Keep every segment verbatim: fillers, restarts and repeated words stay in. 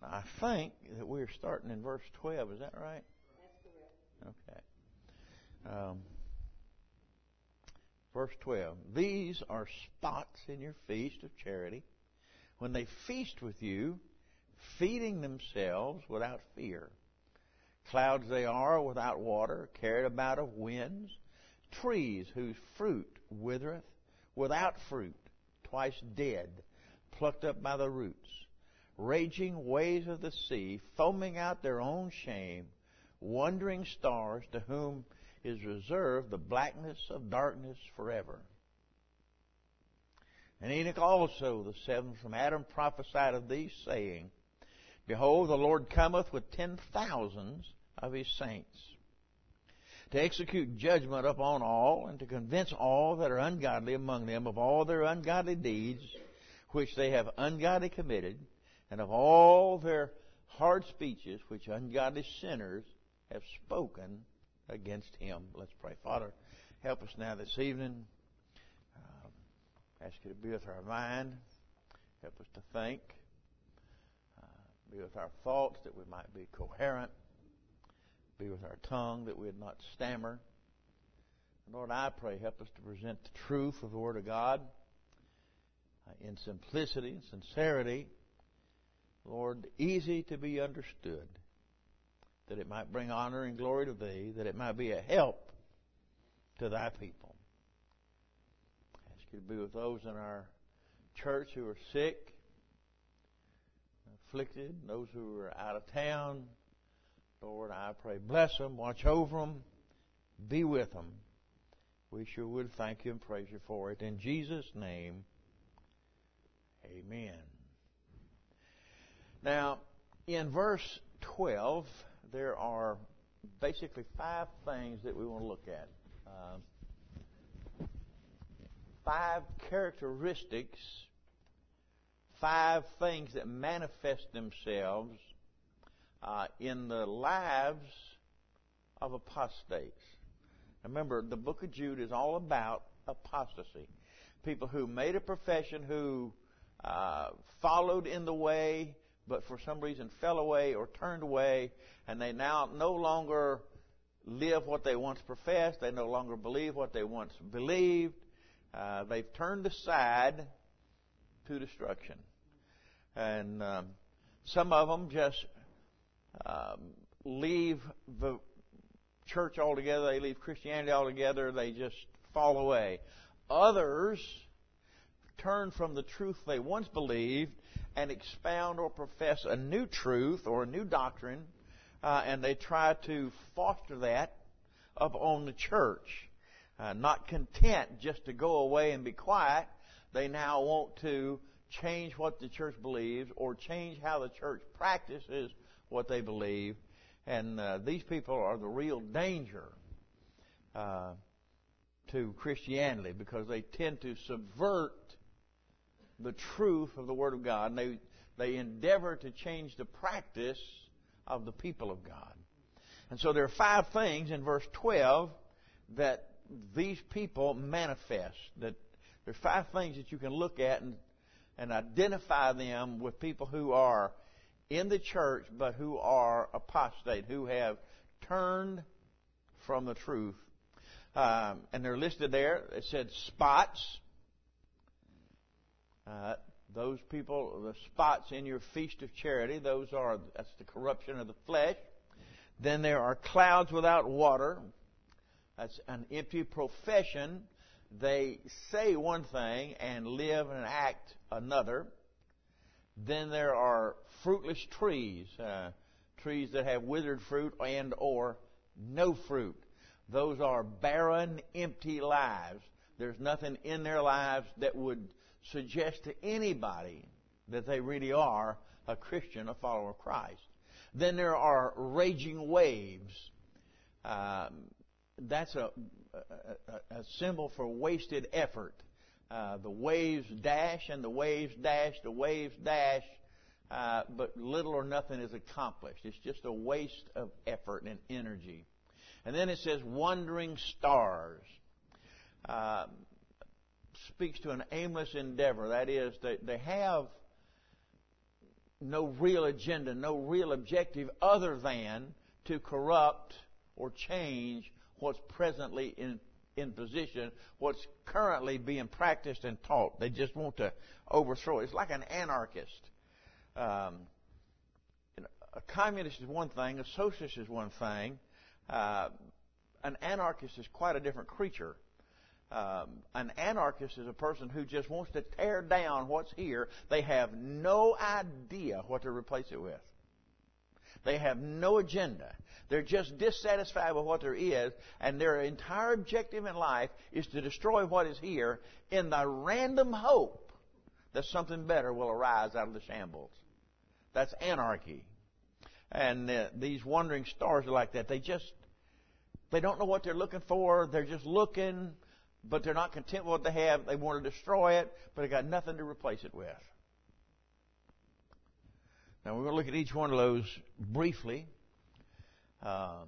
I think that we're starting in verse twelve. Is that right? That's correct. Okay. Um, verse twelve. These are spots in your feast of charity, when they feast with you, feeding themselves without fear. Clouds they are without water, carried about of winds, trees whose fruit withereth, without fruit, twice dead, plucked up by the roots, raging waves of the sea, foaming out their own shame, wandering stars to whom is reserved the blackness of darkness forever. And Enoch also, the seventh from Adam, prophesied of these, saying, Behold, the Lord cometh with ten thousands of his saints, to execute judgment upon all, and to convince all that are ungodly among them of all their ungodly deeds, which they have ungodly committed, and of all their hard speeches, which ungodly sinners have spoken against him. Let's pray. Father, help us now this evening. Um, ask you to be with our mind. Help us to think. Uh, be with our thoughts that we might be coherent. Be with our tongue that we would not stammer. Lord, I pray, help us to present the truth of the Word of God uh, in simplicity and sincerity. Lord, easy to be understood, that it might bring honor and glory to Thee, that it might be a help to Thy people. I ask you to be with those in our church who are sick, afflicted, those who are out of town. Lord, I pray, bless them, watch over them, be with them. We sure would thank you and praise you for it. In Jesus' name, amen. Now, in verse twelve, there are basically five things that we want to look at. Uh, five characteristics, five things that manifest themselves uh, in the lives of apostates. Remember, the book of Jude is all about apostasy. People who made a profession, who uh, followed in the way, but for some reason fell away or turned away, and they now no longer live what they once professed. They no longer believe what they once believed. Uh, they've turned aside to destruction. And um, some of them just um, leave the church altogether. They leave Christianity altogether. They just fall away. Others turn from the truth they once believed and expound or profess a new truth or a new doctrine, uh, and they try to foster that upon the church. Uh, not content just to go away and be quiet, they now want to change what the church believes or change how the church practices what they believe. And uh, these people are the real danger uh, to Christianity, because they tend to subvert the truth of the Word of God, and they they endeavor to change the practice of the people of God. And so there are five things in verse twelve that these people manifest. That there are five things that you can look at and and identify them with people who are in the church but who are apostate, who have turned from the truth. Um, and they're listed there. It said spots. Uh, those people, the spots in your feast of charity, those are, that's the corruption of the flesh. Then there are clouds without water. That's an empty profession. They say one thing and live and act another. Then there are fruitless trees, uh, trees that have withered fruit and or no fruit. Those are barren, empty lives. There's nothing in their lives that would suggest to anybody that they really are a Christian, a follower of Christ. Then there are raging waves. Um, that's a, a, a symbol for wasted effort. Uh, the waves dash and the waves dash, the waves dash, uh, but little or nothing is accomplished. It's just a waste of effort and energy. And then it says wandering stars. Uh, speaks to an aimless endeavor. That is, they, they have no real agenda, no real objective other than to corrupt or change what's presently in, in position, what's currently being practiced and taught. They just want to overthrow it. It's like an anarchist. Um, a communist is one thing, a socialist is one thing. Uh, an anarchist is quite a different creature. Um, an anarchist is a person who just wants to tear down what's here. They have no idea what to replace it with. They have no agenda. They're just dissatisfied with what there is, and their entire objective in life is to destroy what is here in the random hope that something better will arise out of the shambles. That's anarchy. And uh, these wandering stars are like that. They just, they don't know what they're looking for. They're just looking, but they're not content with what they have. They want to destroy it, but they got nothing to replace it with. Now, we're going to look at each one of those briefly. Um,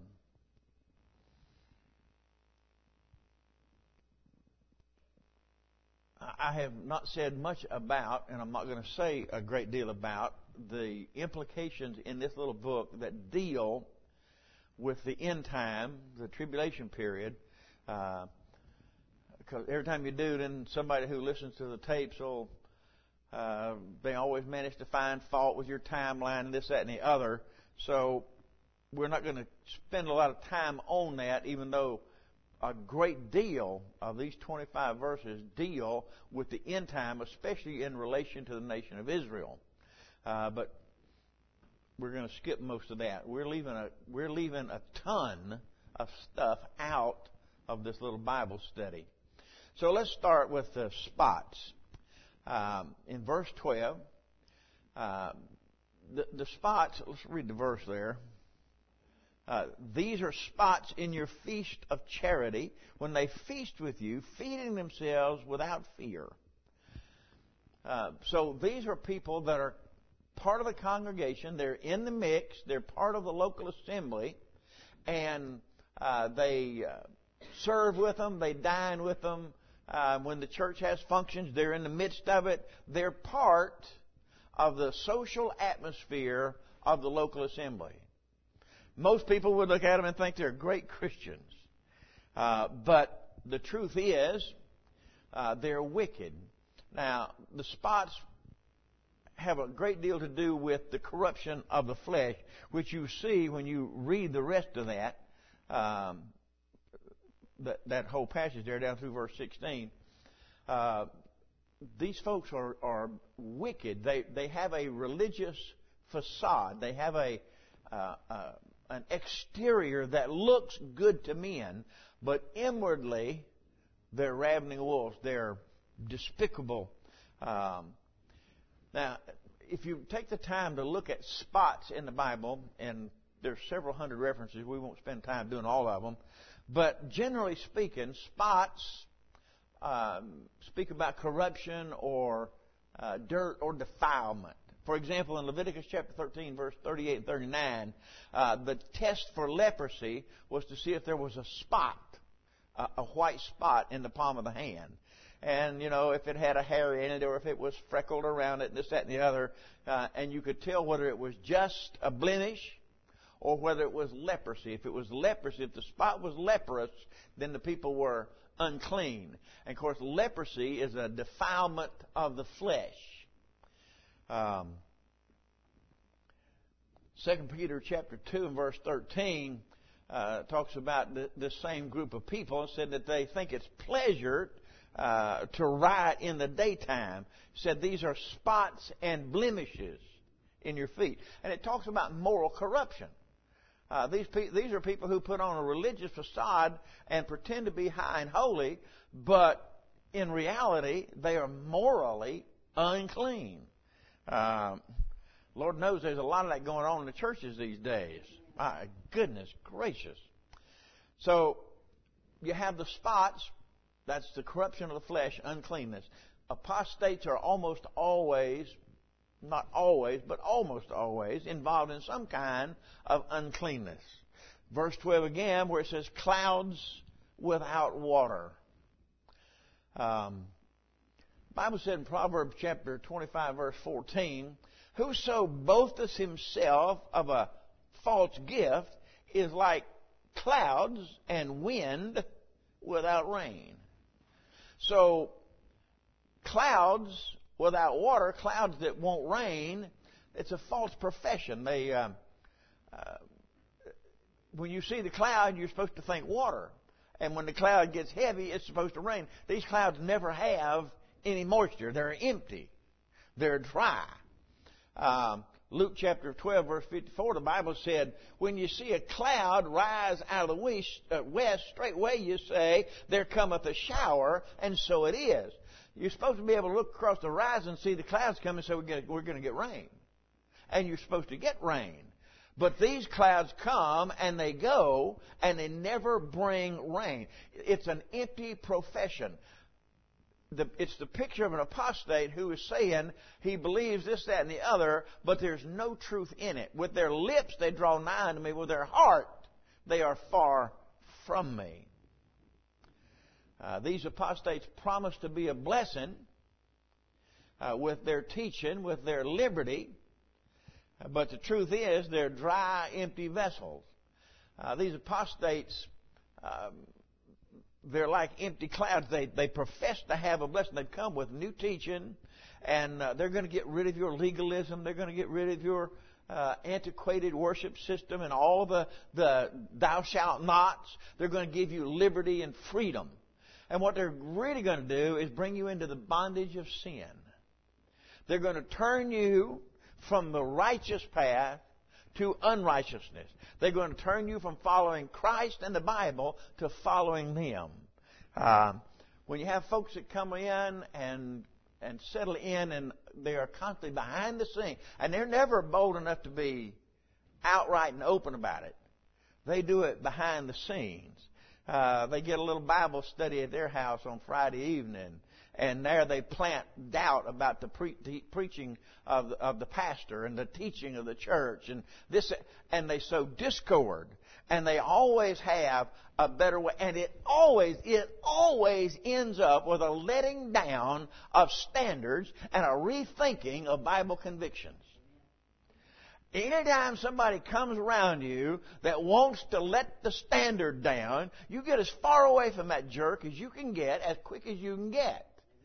I have not said much about, and I'm not going to say a great deal about, the implications in this little book that deal with the end time, the tribulation period. Uh, because every time you do, then somebody who listens to the tapes will, uh, they always manage to find fault with your timeline and this, that, and the other. So we're not going to spend a lot of time on that, even though a great deal of these twenty-five verses deal with the end time, especially in relation to the nation of Israel. Uh, but we're going to skip most of that. We're leaving a we're leaving a ton of stuff out of this little Bible study. So let's start with the spots. Um, in verse twelve, uh, the, the spots. Let's read the verse there. Uh, these are spots in your feast of charity, when they feast with you, feeding themselves without fear. Uh, so these are people that are part of the congregation. They're in the mix. They're part of the local assembly, and uh, they uh, serve with them. They dine with them. Uh, when the church has functions, they're in the midst of it. They're part of the social atmosphere of the local assembly. Most people would look at them and think they're great Christians. Uh, but the truth is, uh, they're wicked. Now, the spots have a great deal to do with the corruption of the flesh, which you see when you read the rest of that, um, that, that whole passage there down through verse sixteen. Uh, these folks are, are wicked. They, they have a religious facade. They have a... Uh, uh, an exterior that looks good to men, but inwardly they're ravening wolves. They're despicable. Um, now, if you take the time to look at spots in the Bible, and there's several hundred references, we won't spend time doing all of them, but generally speaking, spots um, speak about corruption or uh, dirt or defilement. For example, in Leviticus chapter thirteen, verse thirty-eight and thirty-nine, uh, the test for leprosy was to see if there was a spot, a, a white spot in the palm of the hand. And, you know, if it had a hair in it or if it was freckled around it, and this, that, and the other. Uh, and you could tell whether it was just a blemish or whether it was leprosy. If it was leprosy, if the spot was leprous, then the people were unclean. And, of course, leprosy is a defilement of the flesh. Um, Second Peter chapter two and verse thirteen uh, talks about the, the same group of people and said that they think it's pleasure uh, to riot in the daytime. It said these are spots and blemishes in your feet, and it talks about moral corruption. Uh, these pe- these are people who put on a religious facade and pretend to be high and holy, but in reality they are morally unclean. Um, Lord knows there's a lot of that going on in the churches these days. My goodness gracious. So you have the spots. That's the corruption of the flesh, uncleanness. Apostates are almost always, not always, but almost always involved in some kind of uncleanness. Verse twelve again, where it says clouds without water. Um, Bible said in Proverbs chapter twenty-five, verse fourteen, whoso boasteth himself of a false gift is like clouds and wind without rain. So, clouds without water, clouds that won't rain, it's a false profession. They, uh, uh, when you see the cloud, you're supposed to think water. And when the cloud gets heavy, it's supposed to rain. These clouds never have any moisture. They're empty. They're dry. Um, Luke chapter twelve, verse fifty-four, the Bible said, when you see a cloud rise out of the west, uh, west, straightway you say, there cometh a shower, and so it is. You're supposed to be able to look across the horizon and see the clouds coming, so we're going to get rain. And you're supposed to get rain. But these clouds come and they go, and they never bring rain. It's an empty profession. The, it's the picture of an apostate who is saying he believes this, that, and the other, but there's no truth in it. With their lips they draw nigh unto me. With their heart they are far from me. Uh, these apostates promise to be a blessing uh, with their teaching, with their liberty, uh, but the truth is they're dry, empty vessels. Uh, these apostates... Um, They're like empty clouds. They they profess to have a blessing. They've come with new teaching, and uh, they're going to get rid of your legalism. They're going to get rid of your uh, antiquated worship system and all the, the thou shalt nots. They're going to give you liberty and freedom. And what they're really going to do is bring you into the bondage of sin. They're going to turn you from the righteous path to unrighteousness. They're going to turn you from following Christ and the Bible to following them. Uh, when you have folks that come in and and settle in, and they are constantly behind the scene, and they're never bold enough to be outright and open about it. They do it behind the scenes. Uh, they get a little Bible study at their house on Friday evening, and there they plant doubt about the, pre- the preaching of the, of the pastor and the teaching of the church, and this, and they sow discord, and they always have a better way, and it always, it always ends up with a letting down of standards and a rethinking of Bible convictions. Anytime somebody comes around you that wants to let the standard down, you get as far away from that jerk as you can get, as quick as you can get.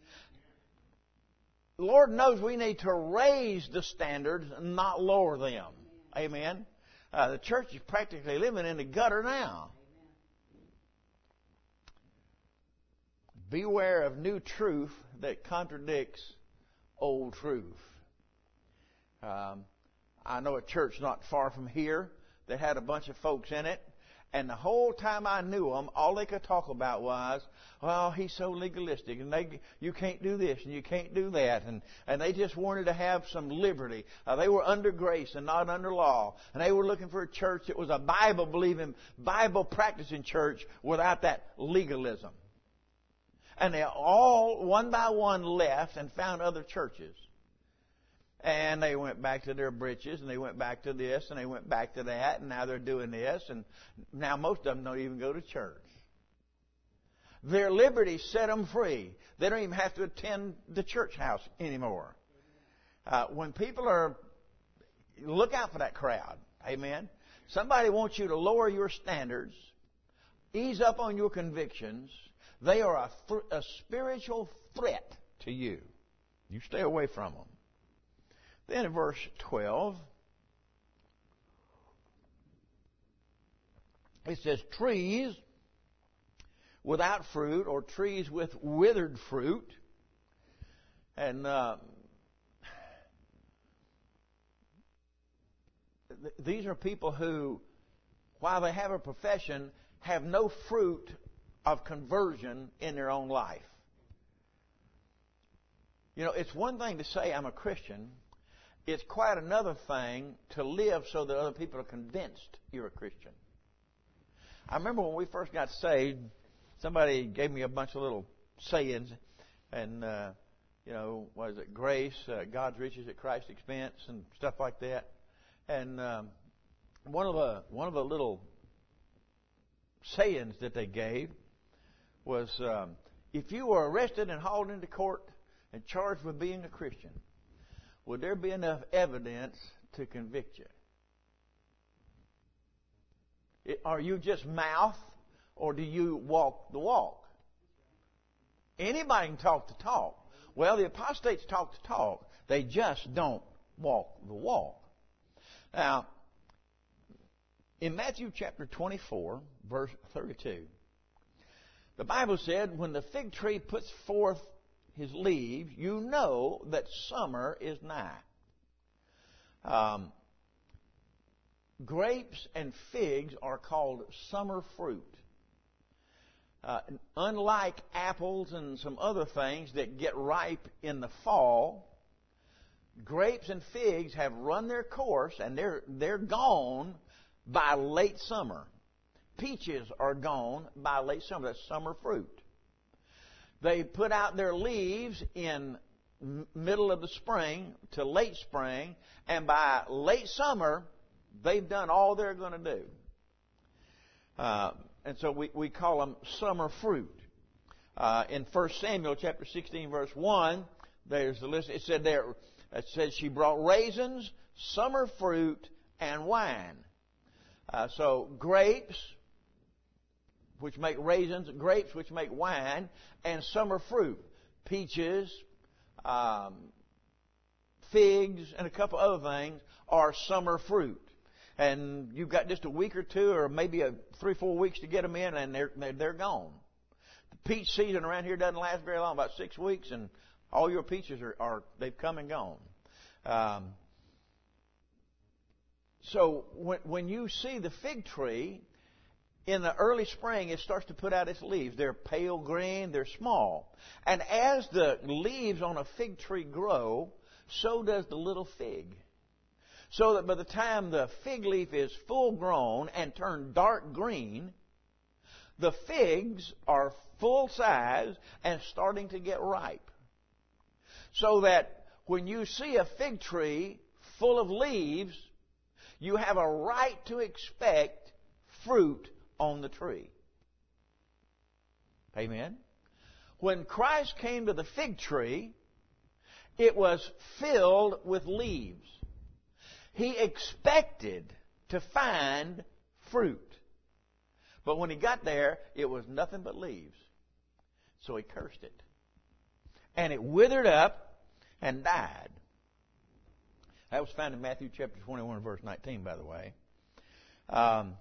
The Lord knows we need to raise the standards and not lower them. Amen. Uh, the church is practically living in the gutter now. Beware of new truth that contradicts old truth. Um, I know a church not far from here that had a bunch of folks in it, and the whole time I knew them, all they could talk about was, well, he's so legalistic, and they, you can't do this, and you can't do that, and, and they just wanted to have some liberty. Uh, they were under grace and not under law, and they were looking for a church that was a Bible-believing, Bible-practicing church without that legalism. And they all, one by one, left and found other churches. And they went back to their britches, and they went back to this, and they went back to that, and now they're doing this, and now most of them don't even go to church. Their liberty set them free. They don't even have to attend the church house anymore. Uh, when people are, look out for that crowd. Amen. Somebody wants you to lower your standards, ease up on your convictions. They are a, th- a spiritual threat to you. You stay away from them. Then in verse twelve, it says, trees without fruit, or trees with withered fruit. And uh, th- these are people who, while they have a profession, have no fruit of conversion in their own life. You know, it's one thing to say, I'm a Christian. It's quite another thing to live so that other people are convinced you're a Christian. I remember when we first got saved, somebody gave me a bunch of little sayings, and, uh, you know, what is it, grace, uh, God's riches at Christ's expense, and stuff like that. And um, one of the one of the little sayings that they gave was, um, if you were arrested and hauled into court, and charged with being a Christian, would there be enough evidence to convict you? It, are you just mouth, or do you walk the walk? Anybody can talk the talk. Well, the apostates talk the talk. They just don't walk the walk. Now, in Matthew chapter twenty-four, verse thirty-two, the Bible said, when the fig tree puts forth his leaves, you know that summer is nigh. Um, grapes and figs are called summer fruit. Uh, unlike apples and some other things that get ripe in the fall, grapes and figs have run their course and they're they're gone by late summer. Peaches are gone by late summer. That's summer fruit. They put out their leaves in middle of the spring to late spring, and by late summer, they've done all they're going to do. Uh, and so we, we call them summer fruit. Uh, in First Samuel chapter sixteen, verse one, there's the list. It said there, it says she brought raisins, summer fruit, and wine. Uh, so grapes, which make raisins, grapes which make wine, and summer fruit, peaches, um, figs, and a couple other things are summer fruit. And you've got just a week or two, or maybe a three, four weeks to get them in, and they're they're, they're gone. The peach season around here doesn't last very long, about six weeks, and all your peaches are, are they've come and gone. Um, so when when you see the fig tree in the early spring, it starts to put out its leaves. They're pale green, they're small. And as the leaves on a fig tree grow, so does the little fig. So that by the time the fig leaf is full grown and turned dark green, the figs are full size and starting to get ripe. So that when you see a fig tree full of leaves, you have a right to expect fruit on the tree. Amen? When Christ came to the fig tree, it was filled with leaves. He expected to find fruit. But when he got there, it was nothing but leaves. So he cursed it. And it withered up and died. That was found in Matthew chapter twenty-one, verse nineteen, by the way. Um,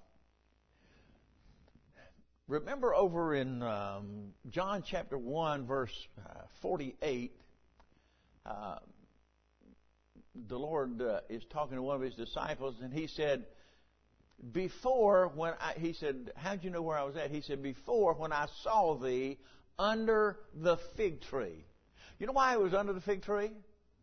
remember over in um, John chapter one, verse uh, forty-eight, uh, the Lord uh, is talking to one of his disciples, and he said, before when I, he said, how'd you know where I was at? He said, before when I saw thee under the fig tree. You know why I was under the fig tree?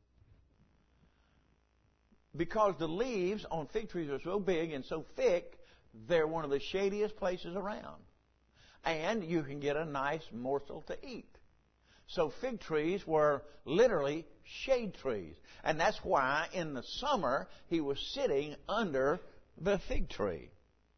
Because the leaves on fig trees are so big and so thick, they're one of the shadiest places around. And you can get a nice morsel to eat. So fig trees were literally shade trees. And that's why in the summer he was sitting under the fig tree.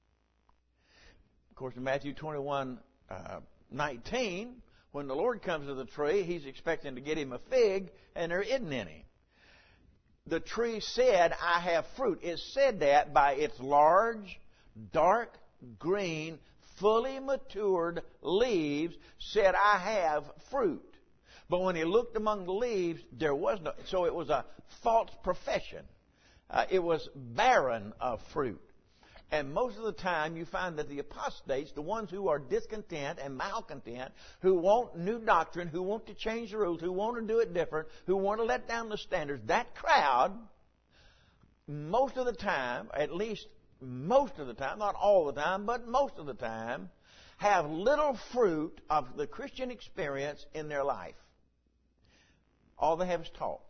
Of course, in Matthew twenty-one, uh, nineteen, when the Lord comes to the tree, he's expecting to get him a fig, and there isn't any. The tree said, I have fruit. It said that by its large, dark green, fully matured leaves, said, I have fruit. But when he looked among the leaves, there was no. So it was a false profession. Uh, it was barren of fruit. And most of the time you find that the apostates, the ones who are discontent and malcontent, who want new doctrine, who want to change the rules, who want to do it different, who want to let down the standards, that crowd, most of the time, at least most of the time, not all the time, but most of the time, have little fruit of the Christian experience in their life. All they have is talk.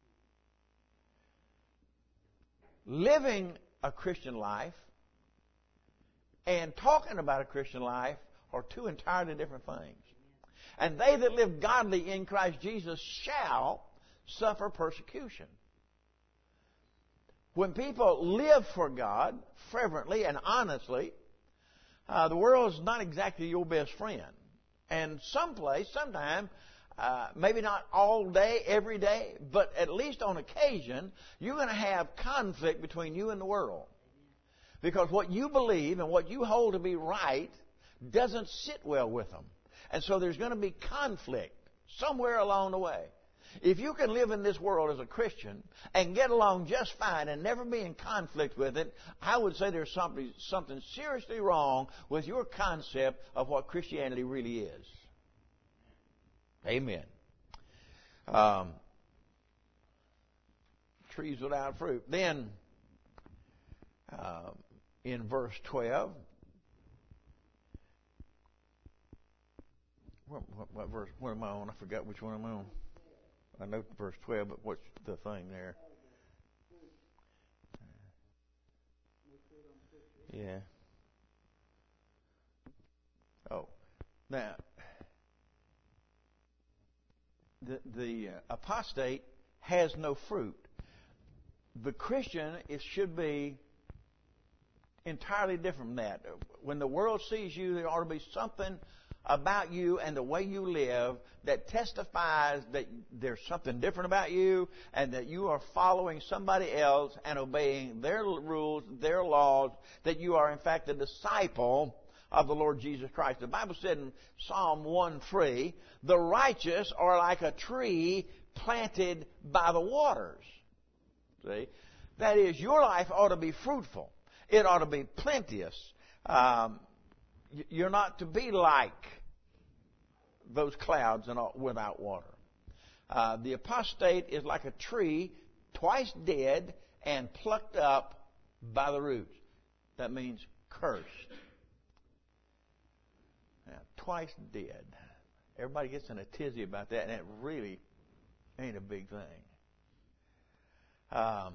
Living a Christian life and talking about a Christian life are two entirely different things. And they that live godly in Christ Jesus shall suffer persecution. When people live for God fervently and honestly, uh, the world is not exactly your best friend. And someplace, sometime, uh, maybe not all day, every day, but at least on occasion, you're going to have conflict between you and the world. Because what you believe and what you hold to be right doesn't sit well with them. And so there's going to be conflict somewhere along the way. If you can live in this world as a Christian and get along just fine and never be in conflict with it, I would say there's something, something seriously wrong with your concept of what Christianity really is. Amen. Um, trees without fruit. Then, uh, in verse twelve, what, what, what verse? Where am I on? I forgot which one I'm on. I know verse twelve, but what's the thing there? Yeah. Oh, now the the uh, apostate has no fruit. The Christian, it should be entirely different from that. When the world sees you, there ought to be something about you and the way you live that testifies that there's something different about you and that you are following somebody else and obeying their rules, their laws, that you are in fact a disciple of the Lord Jesus Christ. The Bible said in Psalm one three, the righteous are like a tree planted by the waters. See? That is, your life ought to be fruitful. It ought to be plenteous. Um, You're not to be like those clouds and all, without water. Uh, the apostate is like a tree twice dead and plucked up by the roots. That means cursed. Now, twice dead. Everybody gets in a tizzy about that, and it really ain't a big thing. Um,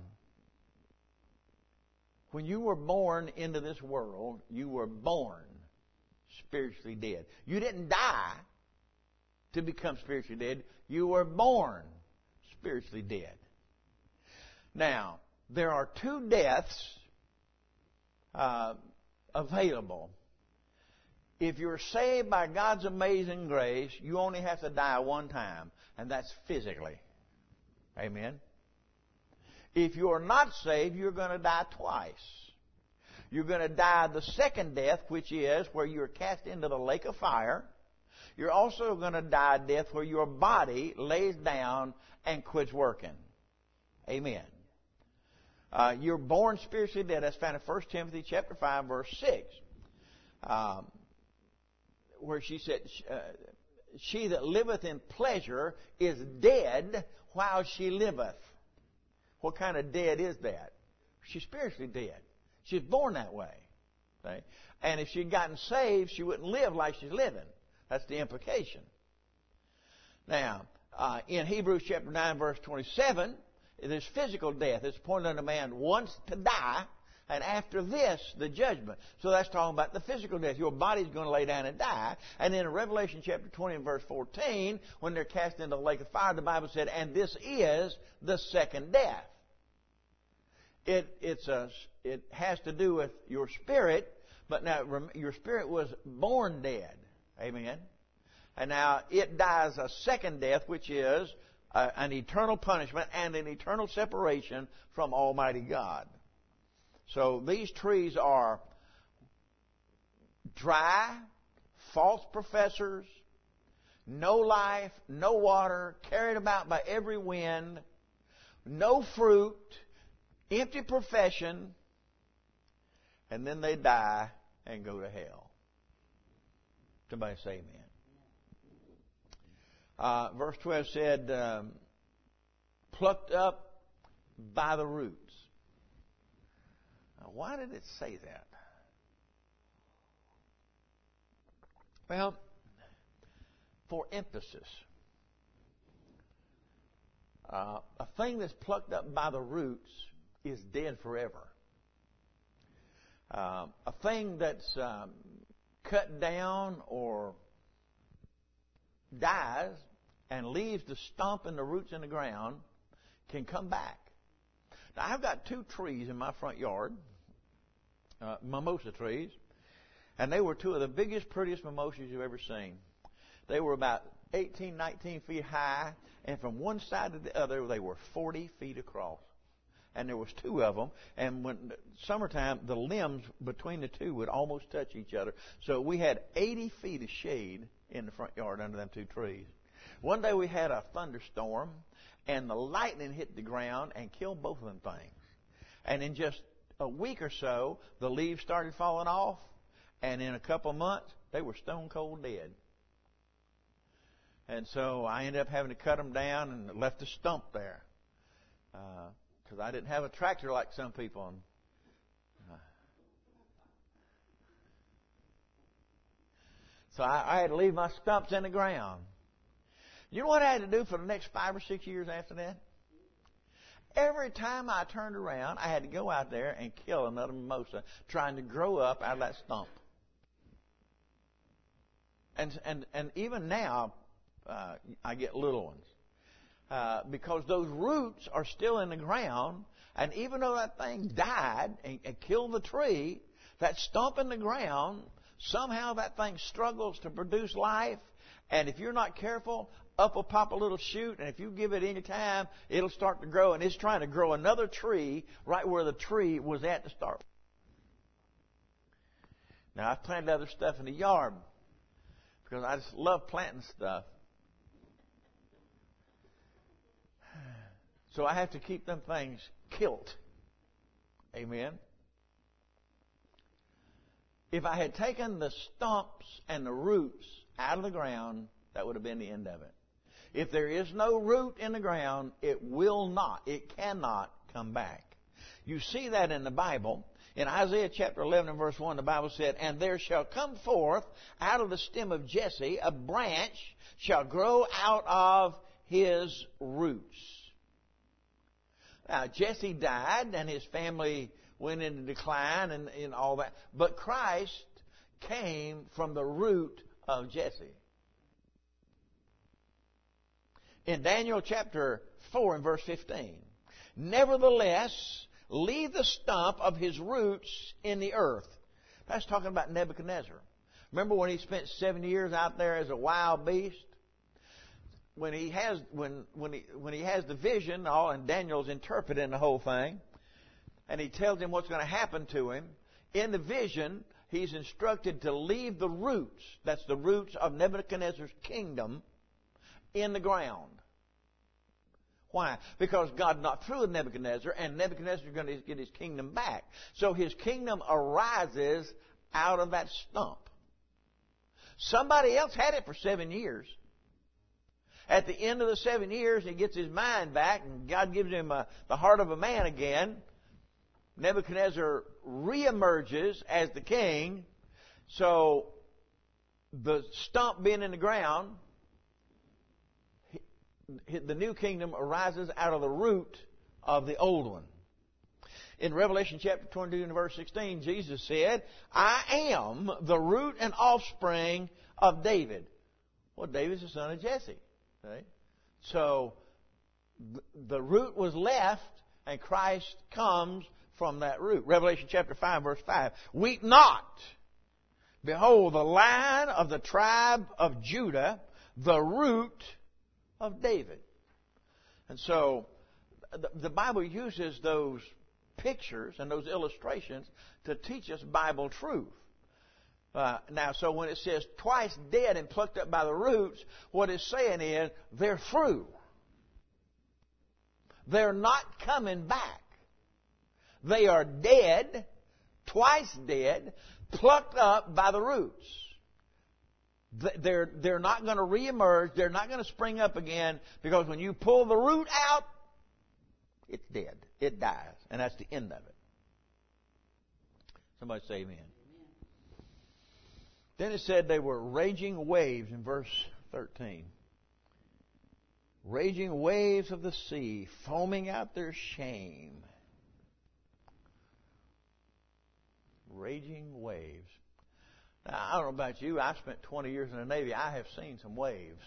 when you were born into this world, you were born spiritually dead. You didn't die to become spiritually dead. You were born spiritually dead. Now, there are two deaths uh, available. If you're saved by God's amazing grace, you only have to die one time, and that's physically. Amen? If you're not saved, you're going to die twice. You're going to die the second death, which is where you're cast into the lake of fire. You're also going to die a death where your body lays down and quits working. Amen. Uh, you're born spiritually dead. That's found in First Timothy chapter five, verse six, um, where she said, uh, "She that liveth in pleasure is dead while she liveth." What kind of dead is that? She's spiritually dead. She's born that way. Okay? And if she'd gotten saved, she wouldn't live like she's living. That's the implication. Now, uh, in Hebrews chapter nine, verse twenty-seven, there's physical death. It's appointed unto man once to die, and after this, the judgment. So that's talking about the physical death. Your body's going to lay down and die. And then in Revelation chapter twenty and verse fourteen, when they're cast into the lake of fire, the Bible said, and this is the second death. It, it's a, it has to do with your spirit, but now your spirit was born dead. Amen? And now it dies a second death, which is uh, an eternal punishment and an eternal separation from Almighty God. So these trees are dry, false professors, no life, no water, carried about by every wind, no fruit, empty profession, and then they die and go to hell. Somebody say amen. Uh, verse twelve said, um, plucked up by the roots. Now, why did it say that? Well, for emphasis. Uh, a thing that's plucked up by the roots is dead forever. Uh, a thing that's um, cut down or dies and leaves the stump and the roots in the ground can come back. Now, I've got two trees in my front yard, uh, mimosa trees, and they were two of the biggest, prettiest mimosas you've ever seen. They were about eighteen, nineteen feet high, and from one side to the other, they were forty feet across. And there was two of them, and when summertime, the limbs between the two would almost touch each other. So we had eighty feet of shade in the front yard under them two trees. One day we had a thunderstorm, and the lightning hit the ground and killed both of them things. And in just a week or so, the leaves started falling off, and in a couple of months, they were stone cold dead. And so I ended up having to cut them down and left a stump there. Because uh, I didn't have a tractor like some people. And, uh, so I, I had to leave my stumps in the ground. You know what I had to do for the next five or six years after that? Every time I turned around, I had to go out there and kill another mimosa trying to grow up out of that stump. And and and even now, uh, I get little ones. Uh, because those roots are still in the ground, and even though that thing died and, and killed the tree, that stump in the ground, somehow that thing struggles to produce life, and if you're not careful, up will pop a little shoot, and if you give it any time, it'll start to grow, and it's trying to grow another tree right where the tree was at to start. Now, I've planted other stuff in the yard because I just love planting stuff. So I have to keep them things killed. Amen. If I had taken the stumps and the roots out of the ground, that would have been the end of it. If there is no root in the ground, it will not, it cannot come back. You see that in the Bible. In Isaiah chapter eleven and verse one, the Bible said, "And there shall come forth out of the stem of Jesse a branch shall grow out of his roots." Now, Jesse died and his family went into decline and, and all that. But Christ came from the root of Jesse. In Daniel chapter four and verse fifteen, "Nevertheless, leave the stump of his roots in the earth." That's talking about Nebuchadnezzar. Remember when he spent seven years out there as a wild beast? When he has when when he when he has the vision, all and Daniel's interpreting the whole thing, and he tells him what's going to happen to him. In the vision, he's instructed to leave the roots. That's the roots of Nebuchadnezzar's kingdom in the ground. Why? Because God not through with Nebuchadnezzar, and Nebuchadnezzar is going to get his kingdom back. So his kingdom arises out of that stump. Somebody else had it for seven years. At the end of the seven years, he gets his mind back, and God gives him a, the heart of a man again. Nebuchadnezzar reemerges as the king. So the stump being in the ground, the new kingdom arises out of the root of the old one. In Revelation chapter twenty-two and verse sixteen, Jesus said, "I am the root and offspring of David." Well, David's the son of Jesse. Okay? So the root was left, and Christ comes from that root. Revelation chapter five, verse five. "Weep not. Behold, the Lion of the tribe of Judah, the root of David." And so the Bible uses those pictures and those illustrations to teach us Bible truth. Uh, now, so when it says twice dead and plucked up by the roots, what it's saying is they're through. They're not coming back. They are dead, twice dead, plucked up by the roots. They're, they're not going to reemerge. They're not going to spring up again, because when you pull the root out, it's dead. It dies. And that's the end of it. Somebody say amen. Then it said they were raging waves in verse thirteen. Raging waves of the sea, foaming out their shame. Raging waves. Now, I don't know about you. I spent twenty years in the Navy. I have seen some waves.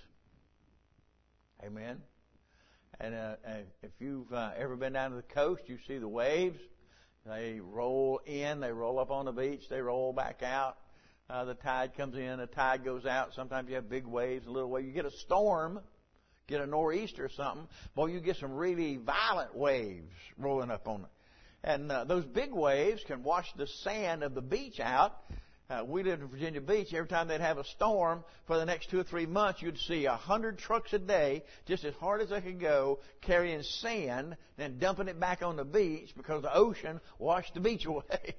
Amen. And uh, if you've uh, ever been down to the coast, you see the waves. They roll in. They roll up on the beach. They roll back out. Uh, the tide comes in, the tide goes out. Sometimes you have big waves, a little wave. You get a storm, get a nor'easter or something. Boy, you get some really violent waves rolling up on it. And uh, those big waves can wash the sand of the beach out. Uh, we lived in Virginia Beach. Every time they'd have a storm for the next two or three months, you'd see a hundred trucks a day, just as hard as they could go, carrying sand, then dumping it back on the beach because the ocean washed the beach away.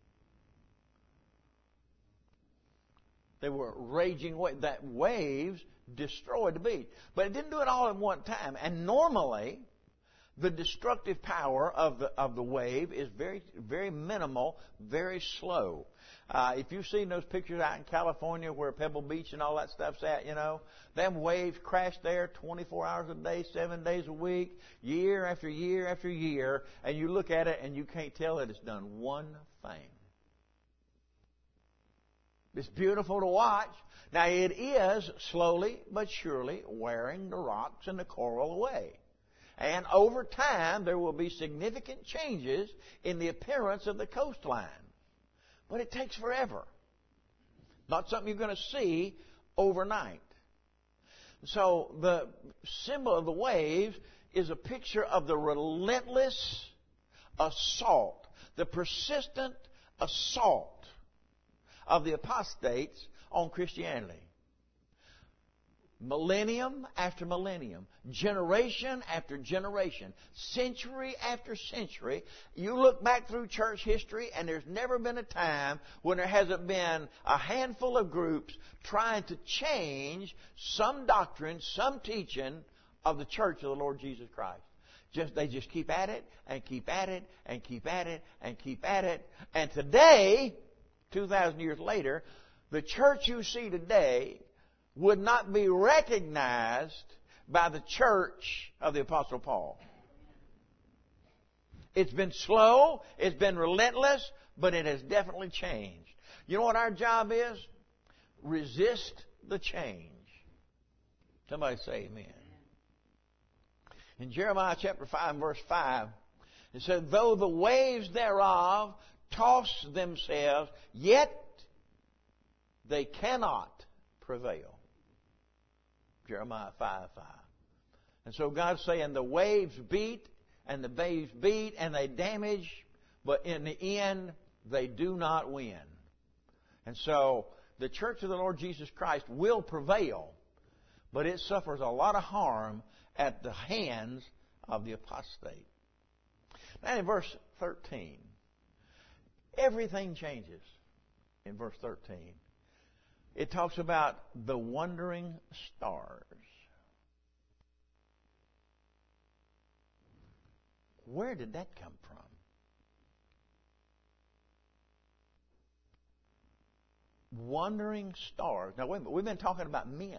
They were raging waves. That waves destroyed the beach. But it didn't do it all at one time. And normally, the destructive power of the of the wave is very, very minimal, very slow. Uh, if you've seen those pictures out in California where Pebble Beach and all that stuff's at, you know, them waves crash there twenty-four hours a day, seven days a week, year after year after year, and you look at it and you can't tell that it's done one thing. It's beautiful to watch. Now, it is slowly but surely wearing the rocks and the coral away. And over time, there will be significant changes in the appearance of the coastline. But it takes forever. Not something you're going to see overnight. So the symbol of the waves is a picture of the relentless assault, the persistent assault of the apostates on Christianity. Millennium after millennium, generation after generation, century after century. You look back through church history and there's never been a time when there hasn't been a handful of groups trying to change some doctrine, some teaching of the church of the Lord Jesus Christ. Just, they just keep at it and keep at it and keep at it and keep at it. And today, two thousand years later, the church you see today would not be recognized by the church of the Apostle Paul. It's been slow, it's been relentless, but it has definitely changed. You know what our job is? Resist the change. Somebody say amen. In Jeremiah chapter five, verse five, it said, though the waves thereof toss themselves, yet they cannot prevail. Jeremiah five five. And so God's saying the waves beat and the waves beat and they damage, but in the end they do not win. And so the church of the Lord Jesus Christ will prevail, but it suffers a lot of harm at the hands of the apostate. Now in verse thirteen, everything changes in verse thirteen. It talks about the wandering stars. Where did that come from? Wandering stars. Now, wait a minute. We've been talking about men.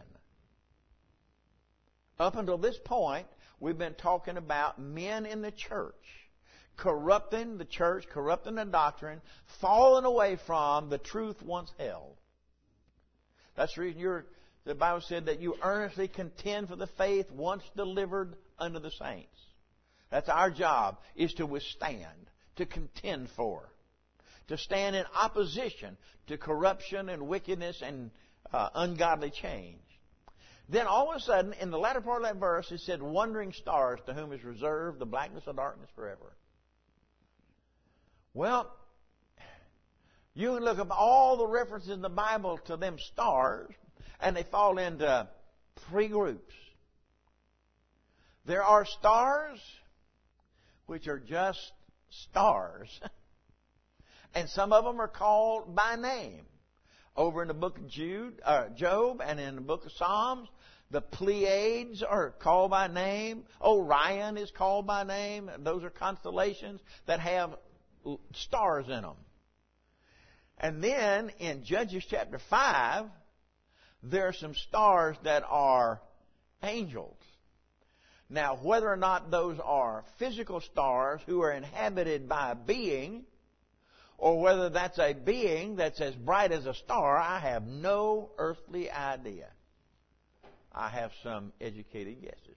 Up until this point, we've been talking about men in the church corrupting the church, corrupting the doctrine, falling away from the truth once held. That's the reason you're, the Bible said that you earnestly contend for the faith once delivered unto the saints. That's our job, is to withstand, to contend for, to stand in opposition to corruption and wickedness and uh, ungodly change. Then all of a sudden, in the latter part of that verse, it said, wandering stars, to whom is reserved the blackness of darkness forever. Well, you can look up all the references in the Bible to them stars, and they fall into three groups. There are stars which are just stars. And some of them are called by name. Over in the book of Jude, uh, Job and in the book of Psalms, the Pleiades are called by name. Orion is called by name. Those are constellations that have stars in them. And then in Judges chapter five, there are some stars that are angels. Now, whether or not those are physical stars who are inhabited by a being, or whether that's a being that's as bright as a star, I have no earthly idea. I have some educated guesses.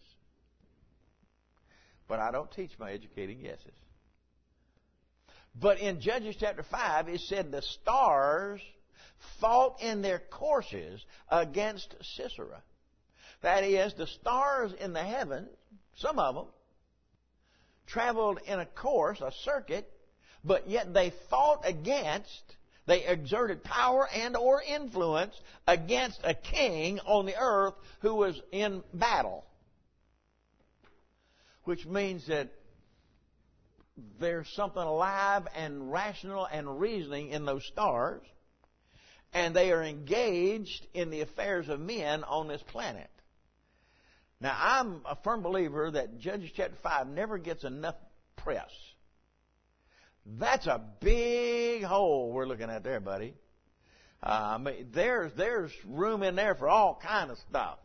But I don't teach my educated guesses. But in Judges chapter five, it said the stars fought in their courses against Sisera. That is, the stars in the heavens, some of them, traveled in a course, a circuit, but yet they fought against, they exerted power and or influence against a king on the earth who was in battle. Which means that there's something alive and rational and reasoning in those stars, and they are engaged in the affairs of men on this planet. Now, I'm a firm believer that Judges chapter five never gets enough press. That's a big hole we're looking at there, buddy. Uh, I mean, there's there's room in there for all kind of stuff.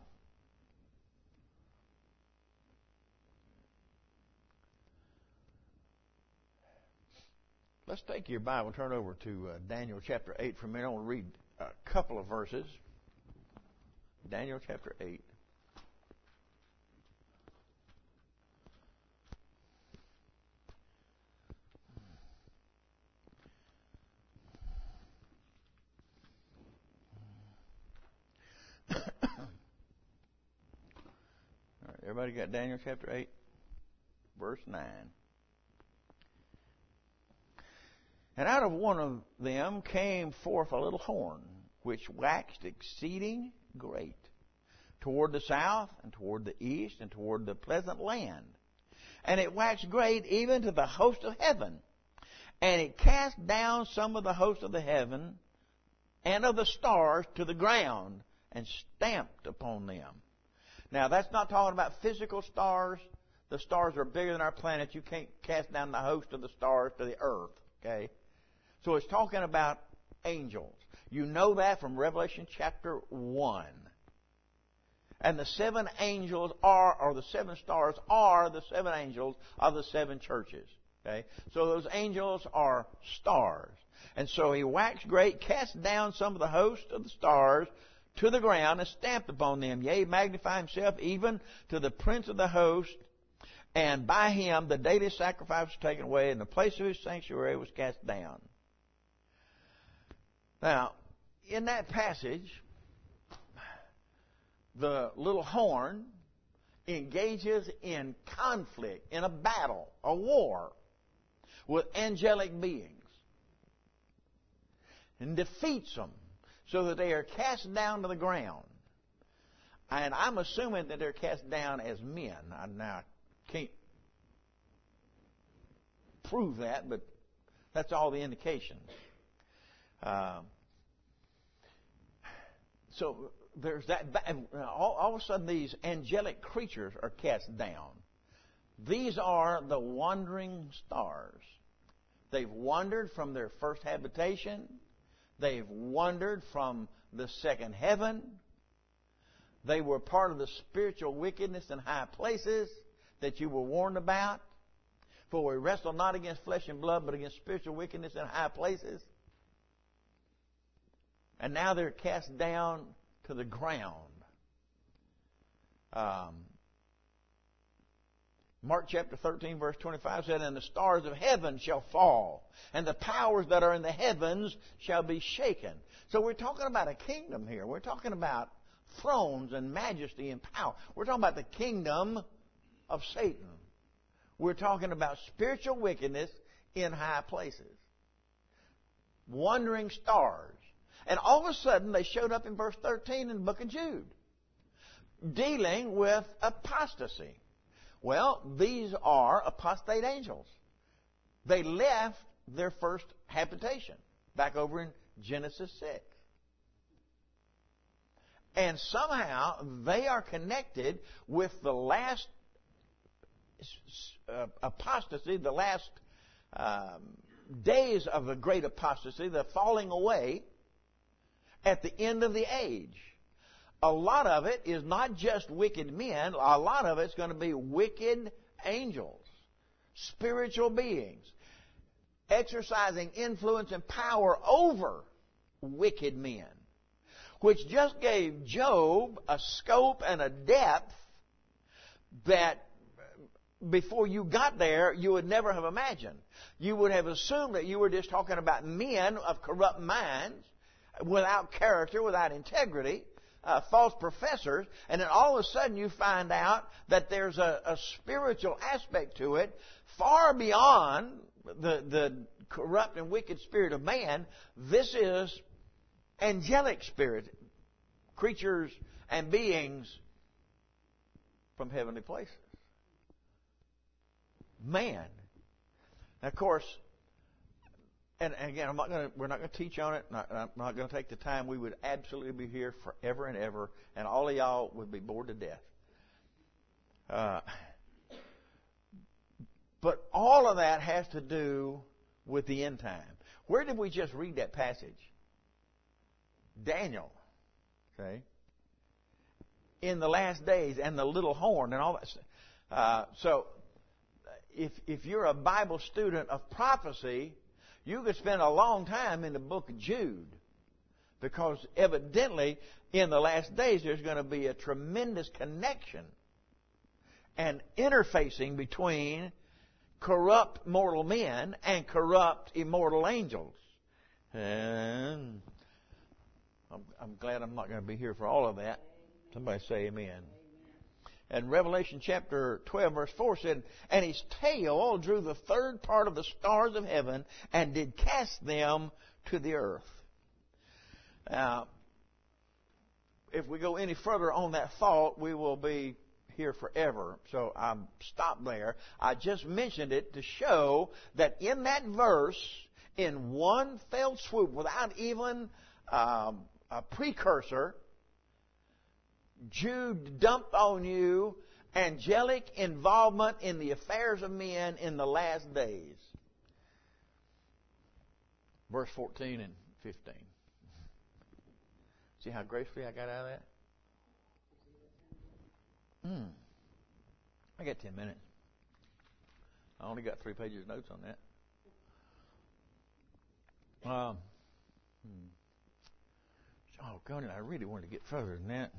Let's take your Bible, turn over to uh, Daniel chapter eight for a minute. I want to read a couple of verses. Daniel chapter eight. All right, everybody got Daniel chapter eight, verse nine. And out of one of them came forth a little horn, which waxed exceeding great, toward the south, and toward the east, and toward the pleasant land. And it waxed great even to the host of heaven. And it cast down some of the host of the heaven and of the stars to the ground, and stamped upon them. Now, that's not talking about physical stars. The stars are bigger than our planet. You can't cast down the host of the stars to the earth, okay? So it's talking about angels. You know that from Revelation chapter one. And the seven angels are, or the seven stars are the seven angels of the seven churches. Okay? So those angels are stars. And so he waxed great, cast down some of the host of the stars to the ground, and stamped upon them. Yea, magnify himself even to the prince of the host. And by him the daily sacrifice was taken away, and the place of his sanctuary was cast down. Now, in that passage, the little horn engages in conflict, in a battle, a war, with angelic beings, and defeats them so that they are cast down to the ground. And I'm assuming that they're cast down as men. I now can't prove that, but that's all the indications. Uh, so there's that. All, all of a sudden, these angelic creatures are cast down. These are the wandering stars. They've wandered from their first habitation. They've wandered from the second heaven. They were part of the spiritual wickedness in high places that you were warned about. For we wrestle not against flesh and blood, but against spiritual wickedness in high places. And now they're cast down to the ground. Um, Mark chapter thirteen, verse twenty-five said, and the stars of heaven shall fall, and the powers that are in the heavens shall be shaken. So we're talking about a kingdom here. We're talking about thrones and majesty and power. We're talking about the kingdom of Satan. We're talking about spiritual wickedness in high places. Wandering stars. And all of a sudden, they showed up in verse thirteen in the book of Jude, dealing with apostasy. Well, these are apostate angels. They left their first habitation back over in Genesis six. And somehow they are connected with the last uh, apostasy, the last um, days of the great apostasy, the falling away at the end of the age. A lot of it is not just wicked men. A lot of it's going to be wicked angels, spiritual beings, exercising influence and power over wicked men, which just gave Job a scope and a depth that before you got there, you would never have imagined. You would have assumed that you were just talking about men of corrupt minds, without character, without integrity, uh, false professors, and then all of a sudden you find out that there's a, a spiritual aspect to it far beyond the, the corrupt and wicked spirit of man. This is angelic spirit, creatures and beings from heavenly places. Man. Now, of course, and, and again, I'm not going to, we're not going to teach on it. Not, I'm not going to take the time. We would absolutely be here forever and ever, and all of y'all would be bored to death. Uh, but all of that has to do with the end time. Where did we just read that passage? Daniel. Okay. In the last days, and the little horn, and all that stuff. Uh, so, if if you're a Bible student of prophecy, you could spend a long time in the book of Jude, because evidently in the last days there's going to be a tremendous connection and interfacing between corrupt mortal men and corrupt immortal angels. And I'm, I'm glad I'm not going to be here for all of that. Somebody say amen. And Revelation chapter twelve verse four said, "And his tail drew the third part of the stars of heaven and did cast them to the earth." Now, if we go any further on that thought, we will be here forever. So I stopped there. I just mentioned it to show that in that verse, in one fell swoop, without even um, a precursor, Jude dumped on you angelic involvement in the affairs of men in the last days. Verse fourteen and fifteen. See how gracefully I got out of that? Hmm. I got ten minutes. I only got three pages of notes on that. Um. Hmm. Oh, God, I really wanted to get further than that.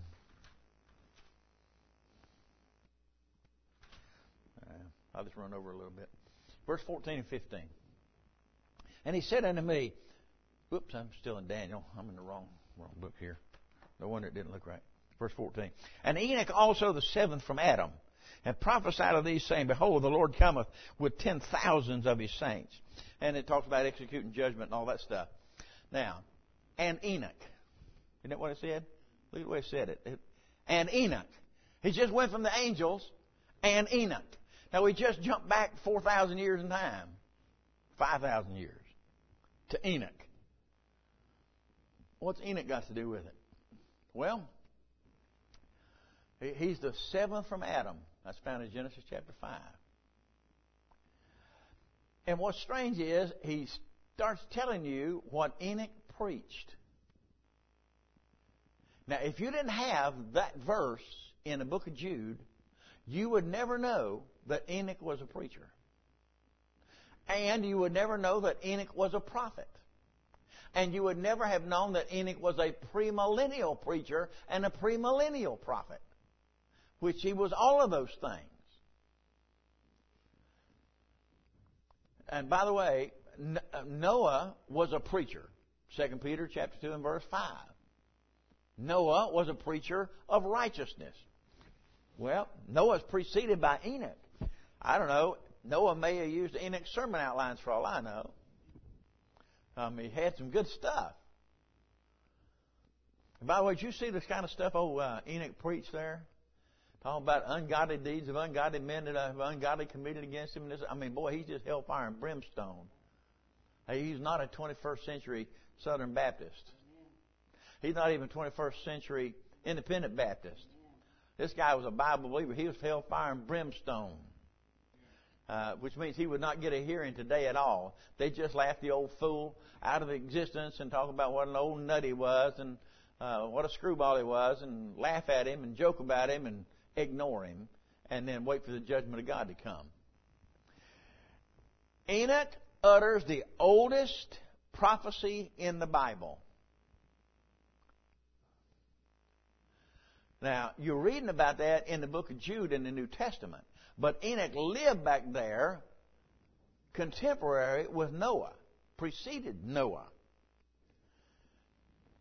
I'll just run over a little bit. Verse fourteen and fifteen. "And he said unto me," whoops, I'm still in Daniel. I'm in the wrong wrong book here. No wonder it didn't look right. Verse fourteen. "And Enoch also the seventh from Adam, and prophesied of these, saying, Behold, the Lord cometh with ten thousands of his saints." And it talks about executing judgment and all that stuff. Now, and Enoch. Isn't that what it said? Look at the way it said it. it and Enoch. He just went from the angels and Enoch. Now, we just jumped back four thousand years in time, five thousand years, to Enoch. What's Enoch got to do with it? Well, he's the seventh from Adam. That's found in Genesis chapter five. And what's strange is he starts telling you what Enoch preached. Now, if you didn't have that verse in the book of Jude, you would never know that Enoch was a preacher. And you would never know that Enoch was a prophet. And you would never have known that Enoch was a premillennial preacher and a premillennial prophet, which he was all of those things. And by the way, Noah was a preacher. Second Peter chapter two and verse five. Noah was a preacher of righteousness. Well, Noah's preceded by Enoch. I don't know. Noah may have used Enoch's sermon outlines for all I know. Um, he had some good stuff. And by the way, did you see this kind of stuff old uh, Enoch preached there? Talking about ungodly deeds of ungodly men that have ungodly committed against him. I mean, boy, he's just hellfire and brimstone. Hey, he's not a twenty-first century Southern Baptist. He's not even twenty-first century Independent Baptist. This guy was a Bible believer. He was hellfire and brimstone. Uh, which means he would not get a hearing today at all. They just laugh the old fool out of existence and talk about what an old nut he was and uh, what a screwball he was and laugh at him and joke about him and ignore him and then wait for the judgment of God to come. Enoch utters the oldest prophecy in the Bible. Now, you're reading about that in the book of Jude in the New Testament. But Enoch lived back there contemporary with Noah, preceded Noah.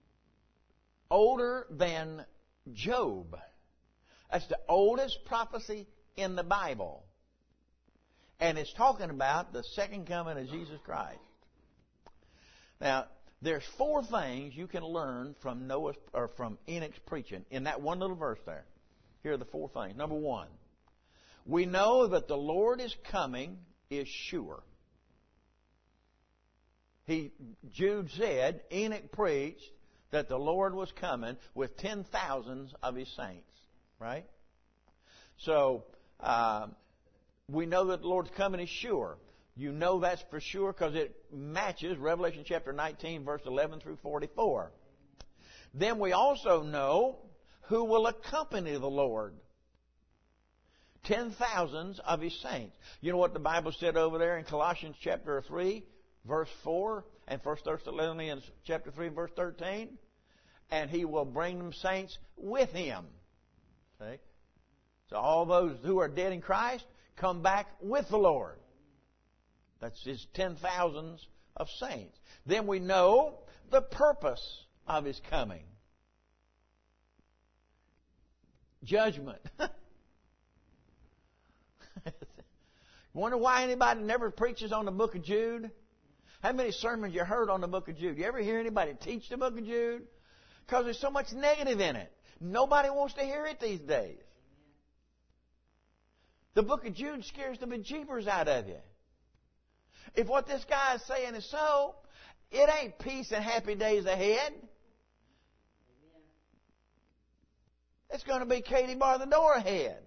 older than Job. That's the oldest prophecy in the Bible. And it's talking about the second coming of Jesus Christ. Now, there's four things you can learn from Noah's or from Enoch's preaching in that one little verse there. Here are the four things. Number one, we know that the Lord is coming is sure. He, Jude said, Enoch preached that the Lord was coming with ten thousands of His saints. Right? So, uh, we know that the Lord's coming is sure. You know that's for sure because it matches Revelation chapter nineteen, verse eleven through forty-four. Then we also know who will accompany the Lord. Ten thousands of His saints. You know what the Bible said over there in Colossians chapter three, verse four, and First Thessalonians chapter three, verse thirteen? And He will bring them saints with Him. See? So all those who are dead in Christ come back with the Lord. That's His ten thousands of saints. Then we know the purpose of His coming. Judgment. Wonder why anybody never preaches on the book of Jude? How many sermons you heard on the book of Jude? You ever hear anybody teach the book of Jude? Because there's so much negative in it. Nobody wants to hear it these days. The book of Jude scares the bejeebers out of you. If what this guy is saying is so, it ain't peace and happy days ahead. It's going to be Katie bar the door ahead.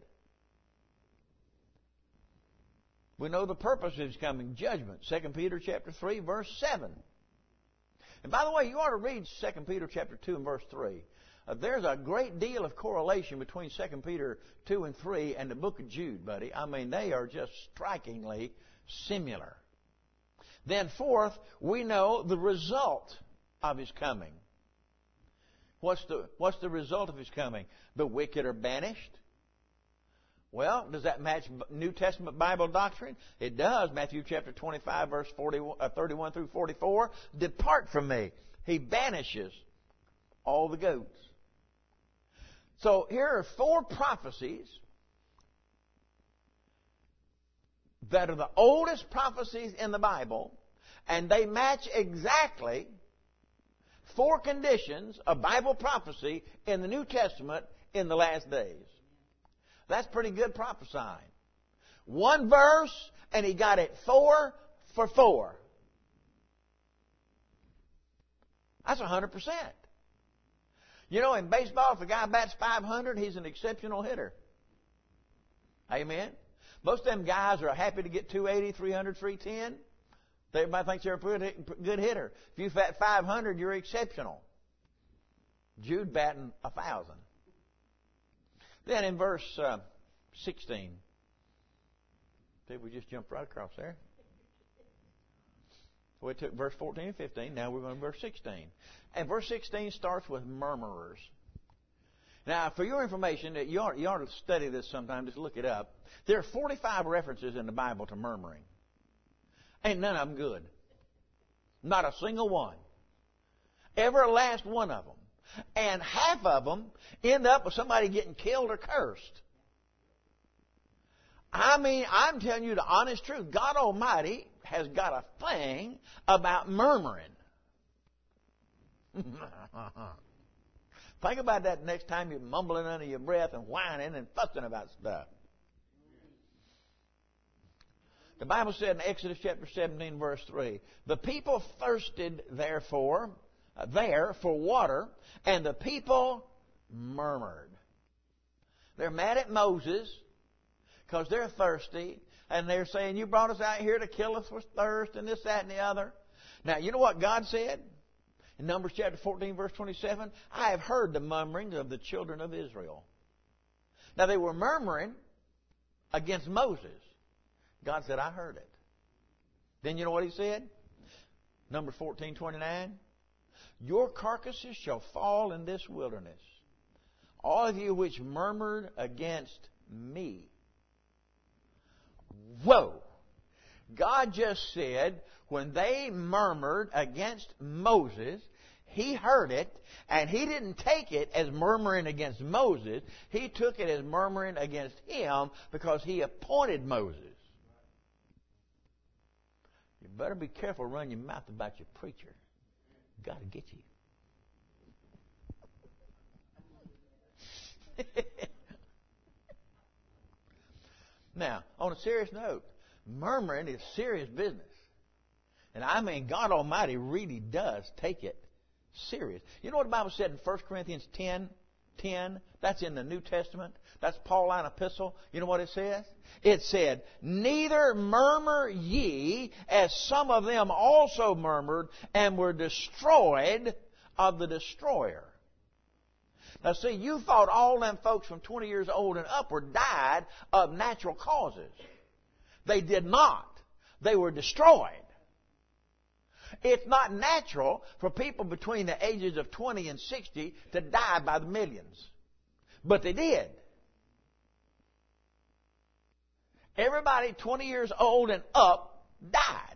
We know the purpose of His coming, judgment. Second Peter chapter three, verse seven. And by the way, you ought to read Second Peter chapter two and verse three. Uh, there's a great deal of correlation between Second Peter two and three and the book of Jude, buddy. I mean, they are just strikingly similar. Then fourth, we know the result of His coming. What's the, what's the result of His coming? The wicked are banished. Well, does that match New Testament Bible doctrine? It does. Matthew chapter twenty-five, verse forty, uh, thirty-one through forty-four. Depart from me. He banishes all the goats. So here are four prophecies that are the oldest prophecies in the Bible, and they match exactly four conditions of Bible prophecy in the New Testament in the last days. That's pretty good prophesying. One verse, and he got it four for four. That's one hundred percent. You know, in baseball, if a guy bats five hundred, he's an exceptional hitter. Amen? Most of them guys are happy to get two eighty, three hundred, three ten. Everybody thinks they're a good hitter. If you bat five hundred, you're exceptional. Jude batting one thousand. Then in verse uh, sixteen, see, we just jumped right across there. We took verse fourteen and fifteen. Now we're going to verse sixteen. And verse sixteen starts with murmurers. Now, for your information, you ought, you ought to study this sometime. Just look it up. There are forty-five references in the Bible to murmuring. Ain't none of them good. Not a single one. Every last one of them. And half of them end up with somebody getting killed or cursed. I mean, I'm telling you the honest truth. God Almighty has got a thing about murmuring. Think about that next time you're mumbling under your breath and whining and fussing about stuff. The Bible said in Exodus chapter seventeen, verse three, the people thirsted therefore uh, there for water, and the people murmured. They're mad at Moses because they're thirsty, and they're saying, you brought us out here to kill us with thirst and this, that, and the other. Now, you know what God said? In Numbers chapter fourteen, verse twenty-seven, I have heard the murmuring of the children of Israel. Now, they were murmuring against Moses. God said, I heard it. Then you know what He said? Numbers fourteen, twenty-nine. Your carcasses shall fall in this wilderness, all of you which murmured against me. Whoa! God just said, when they murmured against Moses, he heard it, and he didn't take it as murmuring against Moses. He took it as murmuring against him because he appointed Moses. You better be careful running your mouth about your preacher. Got to get you. Now, on a serious note, murmuring is serious business. And I mean, God Almighty really does take it serious. You know what the Bible said in First Corinthians ten ten? That's in the New Testament. That's Pauline epistle. You know what it says? It said, neither murmur ye, as some of them also murmured, and were destroyed of the destroyer. Now see, you thought all them folks from twenty years old and upward died of natural causes. They did not. They were destroyed. It's not natural for people between the ages of twenty and sixty to die by the millions. But they did. Everybody twenty years old and up died.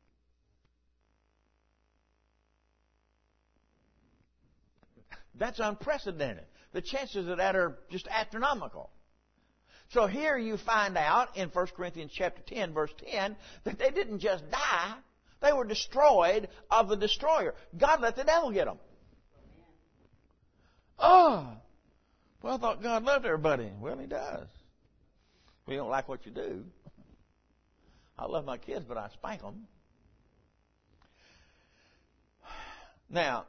That's unprecedented. The chances of that are just astronomical. So here you find out in First Corinthians chapter ten, verse ten, that they didn't just die. They were destroyed of the destroyer. God let the devil get them. Oh, well, I thought God loved everybody. Well, He does. We don't like what you do. I love my kids, but I spank them. Now,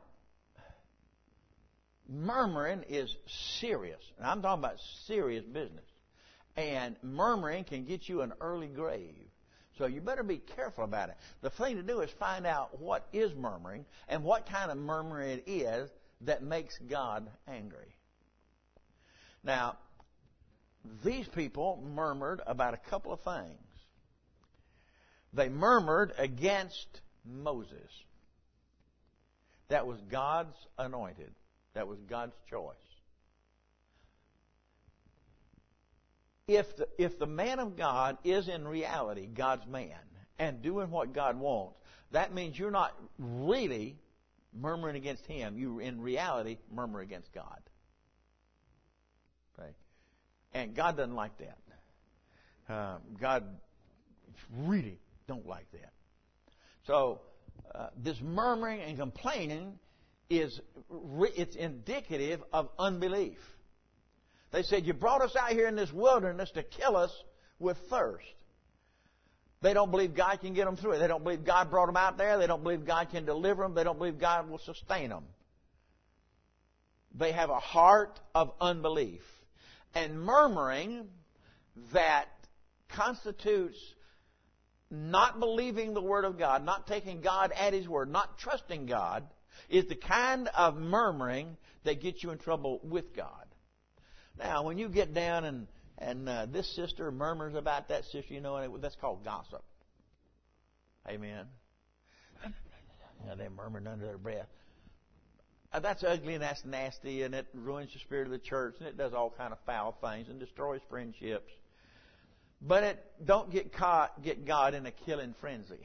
murmuring is serious. And I'm talking about serious business. And murmuring can get you an early grave. So you better be careful about it. The thing to do is find out what is murmuring and what kind of murmuring it is that makes God angry. Now, these people murmured about a couple of things. They murmured against Moses. That was God's anointed. That was God's choice. If the, if the man of God is in reality God's man and doing what God wants, that means you're not really murmuring against Him. You, in reality, murmur against God. Okay? And God doesn't like that. Uh, God really don't like that. So uh, this murmuring and complaining is it's indicative of unbelief. They said, you brought us out here in this wilderness to kill us with thirst. They don't believe God can get them through it. They don't believe God brought them out there. They don't believe God can deliver them. They don't believe God will sustain them. They have a heart of unbelief. And murmuring that constitutes not believing the Word of God, not taking God at His word, not trusting God, is the kind of murmuring that gets you in trouble with God. Now, when you get down and, and uh, this sister murmurs about that sister, you know, that's called gossip. Amen. And they murmured under their breath. Uh, that's ugly and that's nasty, and it ruins the spirit of the church, and it does all kind of foul things and destroys friendships. But it don't get caught, get God in a killing frenzy.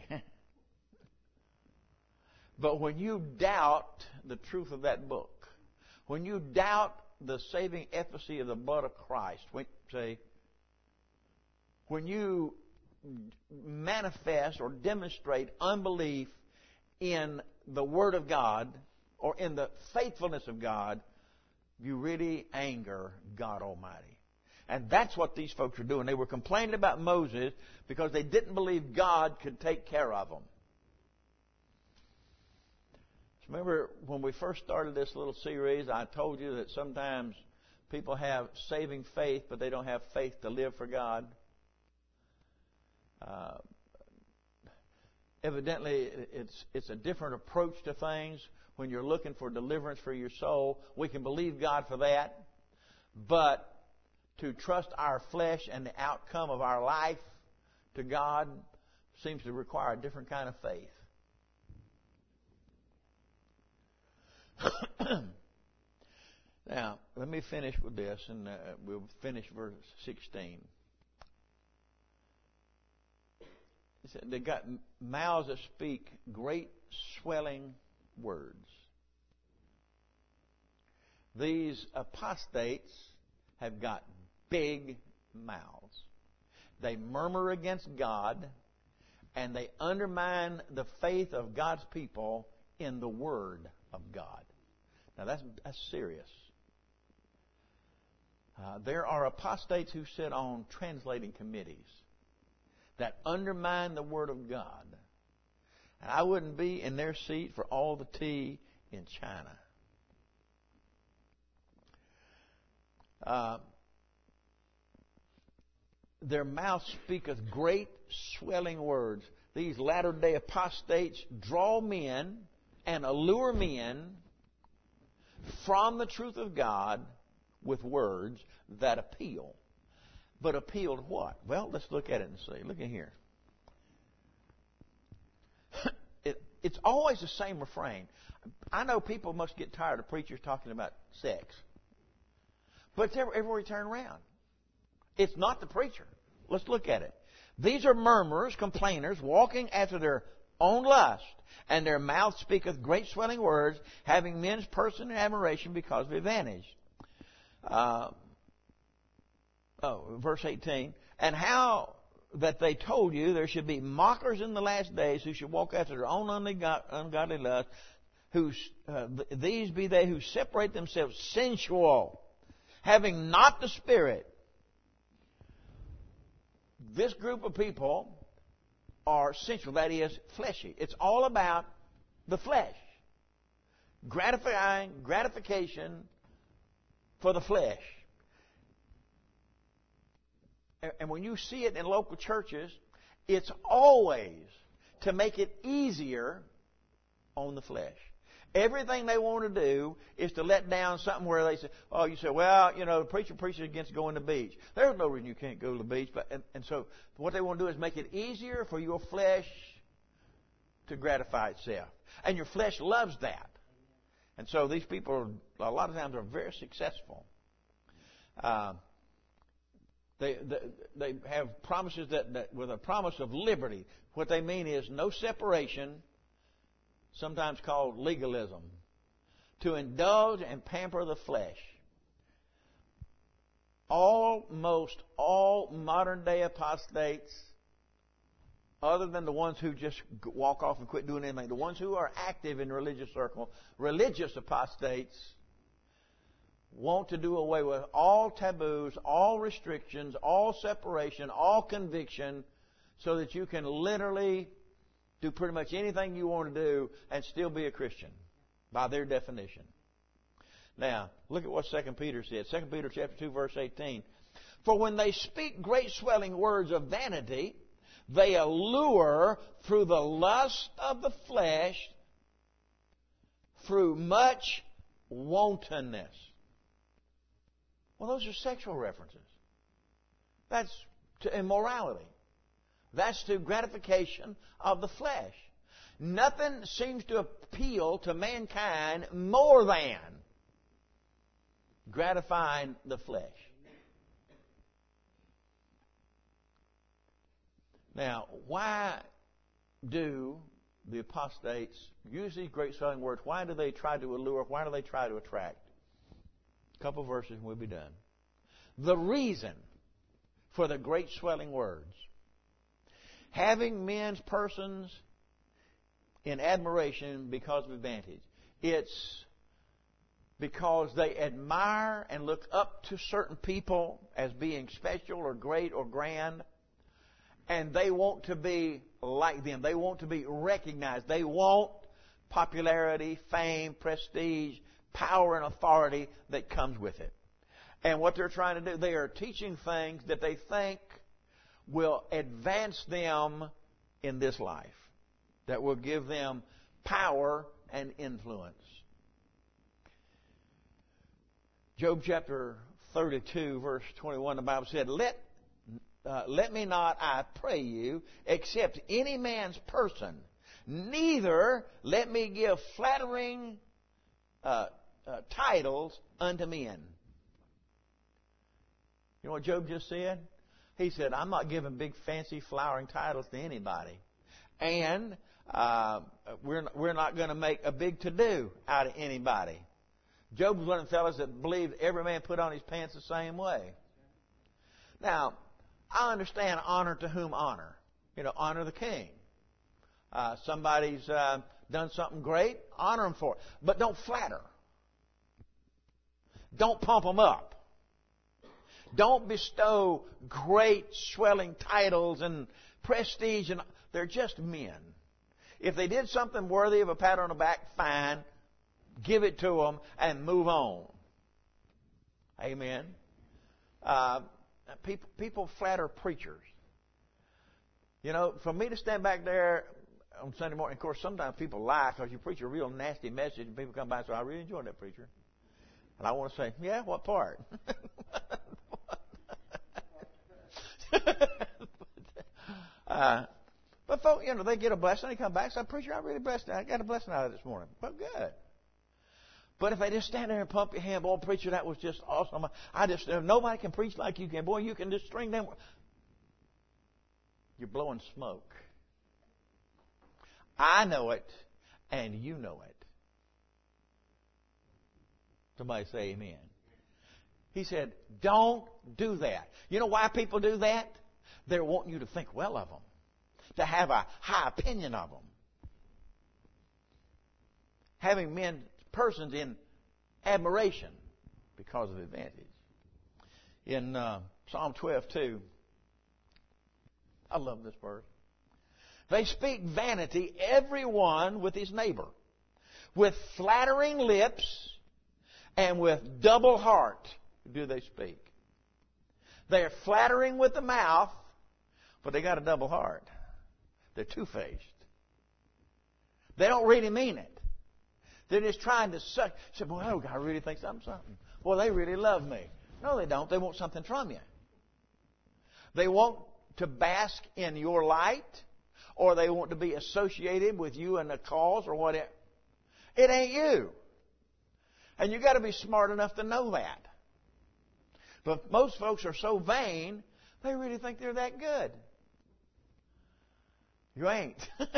But when you doubt the truth of that book, when you doubt the saving efficacy of the blood of Christ, when, say, when you manifest or demonstrate unbelief in the Word of God or in the faithfulness of God, you really anger God Almighty. And that's what these folks were doing. They were complaining about Moses because they didn't believe God could take care of them. Remember when we first started this little series, I told you that sometimes people have saving faith, but they don't have faith to live for God. Uh, evidently, it's it's a different approach to things. When you're looking for deliverance for your soul, we can believe God for that. But to trust our flesh and the outcome of our life to God seems to require a different kind of faith. Now, let me finish with this, and uh, we'll finish verse sixteen. It said, they got mouths that speak great swelling words. These apostates have got big mouths. They murmur against God, and they undermine the faith of God's people in the Word of God. Now that's, that's serious. Uh, there are apostates who sit on translating committees that undermine the Word of God. And I wouldn't be in their seat for all the tea in China. Uh, their mouth speaketh great swelling words. These latter-day apostates draw men and allure men from the truth of God with words that appeal. But appeal to what? Well, let's look at it and see. Look at here. it, it's always the same refrain. I know people must get tired of preachers talking about sex. But it's every, everywhere you turn around. It's not the preacher. Let's look at it. These are murmurers, complainers, walking after their own lust, and their mouth speaketh great swelling words, having men's person in admiration because of advantage. Uh, oh, verse eighteen. And how that they told you there should be mockers in the last days who should walk after their own ungodly lust, who, uh, these be they who separate themselves sensual, having not the Spirit. This group of people are sensual, that is, fleshy. It's all about the flesh. Gratifying, gratification for the flesh. And when you see it in local churches, it's always to make it easier on the flesh. Everything they want to do is to let down something where they say, oh, you say, well, you know, the preacher preaches against going to the beach. There's no reason you can't go to the beach. But and, and so what they want to do is make it easier for your flesh to gratify itself. And your flesh loves that. And so these people, a lot of times, are very successful. Uh, they, they they have promises that, that with a promise of liberty. What they mean is no separation, sometimes called legalism, to indulge and pamper the flesh. Almost all modern day apostates, other than the ones who just walk off and quit doing anything, the ones who are active in religious circle, religious apostates, want to do away with all taboos, all restrictions, all separation, all conviction, so that you can literally do pretty much anything you want to do and still be a Christian, by their definition. Now, look at what Second Peter said. Second Peter chapter two, verse eighteen. For when they speak great swelling words of vanity, they allure through the lust of the flesh, through much wantonness. Well, those are sexual references. That's to immorality. That's to gratification of the flesh. Nothing seems to appeal to mankind more than gratifying the flesh. Now, why do the apostates use these great swelling words? Why do they try to allure? Why do they try to attract? A couple verses and we'll be done. The reason for the great swelling words: having men's persons in admiration because of advantage. It's because they admire and look up to certain people as being special or great or grand, and they want to be like them. They want to be recognized. They want popularity, fame, prestige, power, and authority that comes with it. And what they're trying to do, they are teaching things that they think will advance them in this life, that will give them power and influence. Job chapter thirty-two, verse twenty-one, the Bible said, Let uh, let me not, I pray you, accept any man's person, neither let me give flattering uh, uh, titles unto men. You know what Job just said? He said, I'm not giving big, fancy, flowering titles to anybody. And uh, we're, we're not going to make a big to-do out of anybody. Job was one of the fellows that believed every man put on his pants the same way. Now, I understand honor to whom honor. You know, honor the king. Uh, somebody's uh, done something great, honor him for it. But don't flatter. Don't pump them up. Don't bestow great swelling titles and prestige. And they're just men. If they did something worthy of a pat on the back, fine. Give it to them and move on. Amen. Uh, people, people flatter preachers. You know, for me to stand back there on Sunday morning, of course, sometimes people lie because you preach a real nasty message and people come by and say, I really enjoyed that preacher. And I want to say, yeah, what part? uh, but folks, you know, they get a blessing, they come back and say, preacher, I really blessed. I got a blessing out of it this morning. Well, good. But if they just stand there and pump your hand, boy, preacher, that was just awesome. I just, nobody can preach like you can. Boy, you can just string them. You're blowing smoke. I know it, and you know it. Somebody say amen. He said, don't do that. You know why people do that? They're wanting you to think well of them, to have a high opinion of them. Having men, persons in admiration because of advantage. In uh, Psalm twelve two, I love this verse. They speak vanity, every one with his neighbor, with flattering lips and with double heart do they speak. They're flattering with the mouth, but they got a double heart. They're two-faced. They don't really mean it. They're just trying to suck. Say, boy, oh, God really thinks I'm something. Boy, they really love me. No, they don't. They want something from you. They want to bask in your light, or they want to be associated with you in a cause or whatever. It ain't you. And you've got to be smart enough to know that. But most folks are so vain, they really think they're that good. You ain't.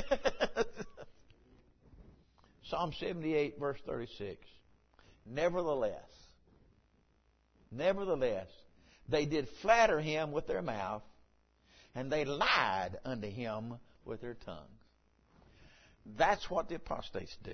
Psalm seventy-eight, verse thirty-six. Nevertheless, nevertheless, they did flatter him with their mouth, and they lied unto him with their tongues. That's what the apostates do.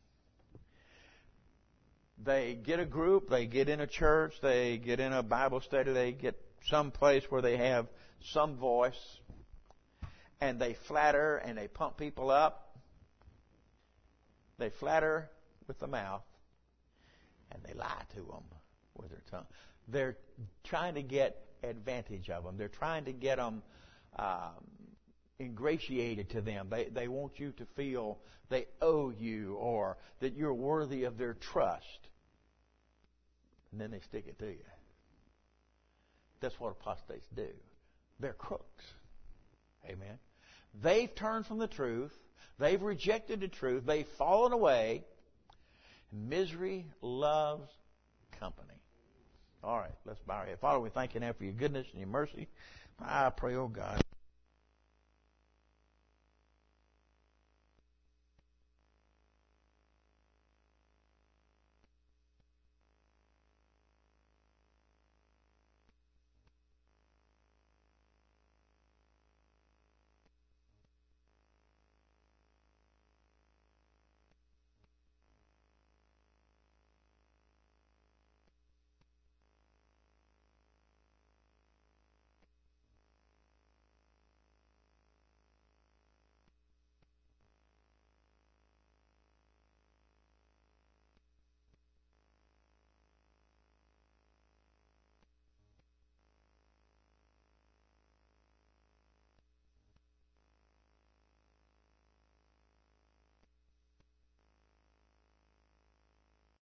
They get a group, they get in a church, they get in a Bible study, they get some place where they have some voice, and they flatter and they pump people up. They flatter with the mouth, and they lie to them with their tongue. They're trying to get advantage of them. They're trying to get them um, ingratiated to them. They, they want you to feel they owe you or that you're worthy of their trust. And then they stick it to you. That's what apostates do. They're crooks. Amen. They've turned from the truth. They've rejected the truth. They've fallen away. Misery loves company. All right, let's bow our head. Father, we thank you now for your goodness and your mercy. I pray, oh God.